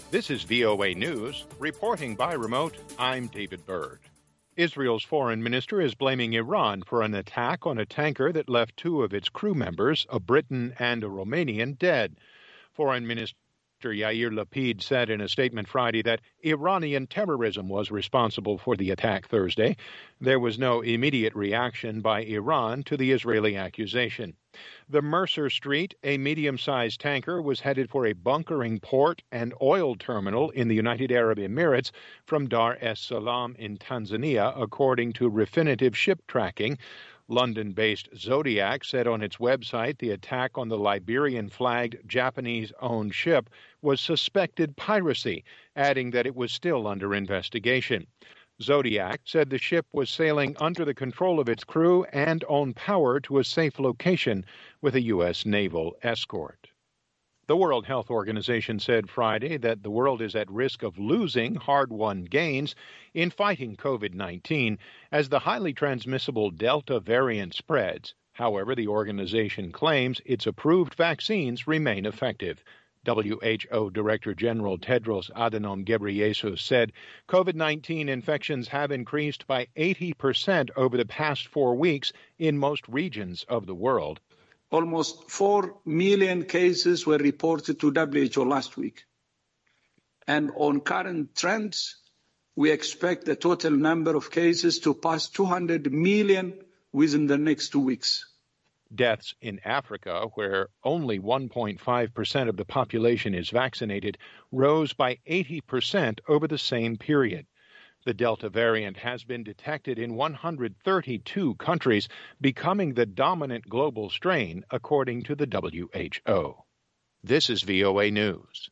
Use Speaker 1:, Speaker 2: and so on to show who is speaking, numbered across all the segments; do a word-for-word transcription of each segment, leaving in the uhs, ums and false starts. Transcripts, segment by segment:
Speaker 1: This is V O A News. Reporting by remote, I'm David Byrd. Israel's foreign minister is blaming Iran for an attack on a tanker that left two of its crew members, a Briton and a Romanian, dead. Foreign Minister Yair Lapid said in a statement Friday that Iranian terrorism was responsible for the attack Thursday. There was no immediate reaction by Iran to the Israeli accusation. The Mercer Street, a medium-sized tanker, was headed for a bunkering port and oil terminal in the United Arab Emirates from Dar es Salaam in Tanzania, according to Refinitiv ship tracking. London-based Zodiac said on its website the attack on the Liberian-flagged Japanese-owned ship was suspected piracy, adding that it was still under investigation. Zodiac said the ship was sailing under the control of its crew and on power to a safe location with a U S naval escort. The World Health Organization said Friday that the world is at risk of losing hard-won gains in fighting COVID nineteen as the highly transmissible Delta variant spreads. However, the organization claims its approved vaccines remain effective. W H O Director General Tedros Adhanom Ghebreyesus said COVID nineteen infections have increased by eighty percent over the past four weeks in most regions of the world.
Speaker 2: Almost four million cases were reported to W H O last week. And on current trends, we expect the total number of cases to pass two hundred million within the next two weeks.
Speaker 1: Deaths in Africa, where only one point five percent of the population is vaccinated, rose by eighty percent over the same period. The Delta variant has been detected in one hundred thirty-two countries, becoming the dominant global strain, according to the W H O. This is V O A News.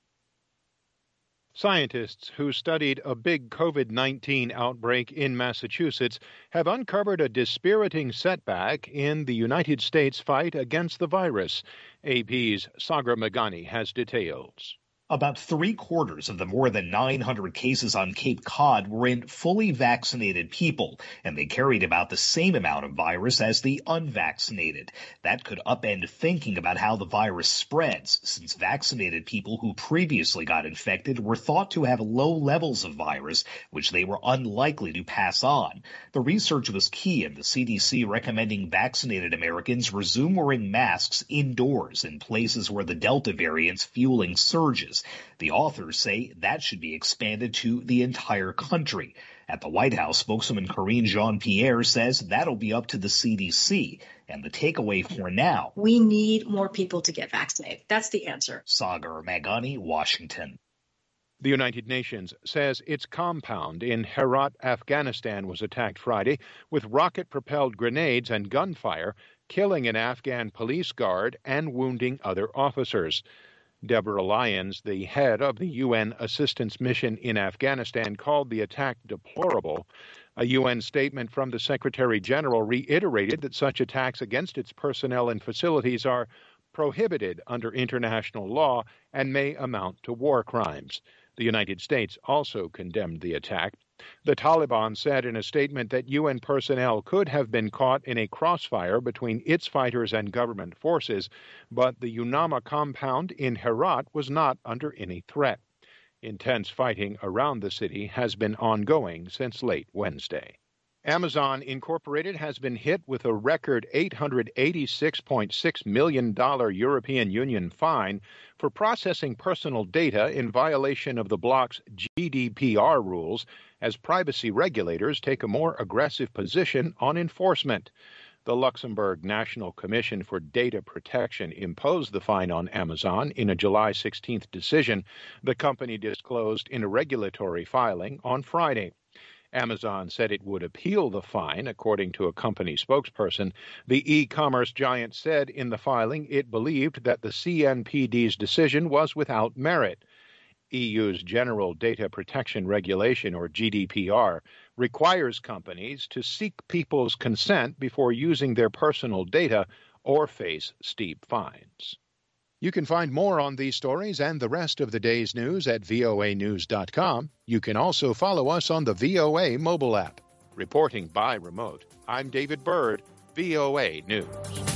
Speaker 1: Scientists who studied a big COVID nineteen outbreak in Massachusetts have uncovered a dispiriting setback in the United States fight against the virus. A P's Sagar Meghani has details.
Speaker 3: About three quarters of the more than nine hundred cases on Cape Cod were in fully vaccinated people, and they carried about the same amount of virus as the unvaccinated. That could upend thinking about how the virus spreads, since vaccinated people who previously got infected were thought to have low levels of virus, which they were unlikely to pass on. The research was key in the C D C recommending vaccinated Americans resume wearing masks indoors in places where the Delta variant's fueling surges. The authors say that should be expanded to the entire country. At the White House, spokeswoman Karine Jean-Pierre says that'll be up to the C D C. And the takeaway for now:
Speaker 4: we need more people to get vaccinated. That's the answer.
Speaker 3: Sagar Meghani, Washington.
Speaker 1: The United Nations says its compound in Herat, Afghanistan was attacked Friday with rocket-propelled grenades and gunfire, killing an Afghan police guard and wounding other officers. Deborah Lyons, the head of the U N assistance mission in Afghanistan, called the attack deplorable. A U N statement from the Secretary General reiterated that such attacks against its personnel and facilities are prohibited under international law and may amount to war crimes. The United States also condemned the attack. The Taliban said in a statement that U N personnel could have been caught in a crossfire between its fighters and government forces, but the UNAMA compound in Herat was not under any threat. Intense fighting around the city has been ongoing since late Wednesday. Amazon Incorporated has been hit with a record eight hundred eighty-six point six million dollars European Union fine for processing personal data in violation of the bloc's G D P R rules as privacy regulators take a more aggressive position on enforcement. The Luxembourg National Commission for Data Protection imposed the fine on Amazon in a July sixteenth decision the company disclosed in a regulatory filing on Friday. Amazon said it would appeal the fine, according to a company spokesperson. The e-commerce giant said in the filing it believed that the C N P D's decision was without merit. E U's General Data Protection Regulation, or G D P R, requires companies to seek people's consent before using their personal data or face steep fines. You can find more on these stories and the rest of the day's news at V O A news dot com. You can also follow us on the V O A mobile app. Reporting by remote, I'm David Byrd, V O A News.